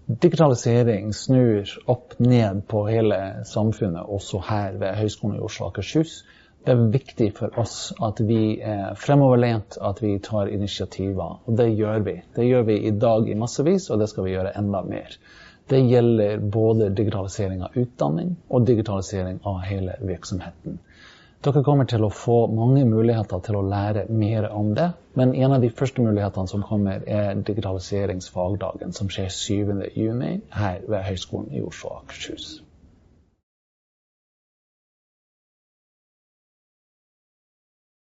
Digitalisering snur opp ned på hele samfunnet, også her ved Høgskolen i Oslo og Akershus. Det viktig for oss at vi fremoverlent, at vi tar initiativer, og det gjør vi. Det gjør vi i dag i massevis, og det skal vi gjøre enda mer. Det gjelder både digitalisering av utdanning og digitalisering av hele virksomheten. Dere kommer til å få mange muligheter til å lære mer om det, men en av de første mulighetene som kommer digitaliseringsfagdagen, som skjer 7. juni her ved Høgskolen i Oslo og Akershus.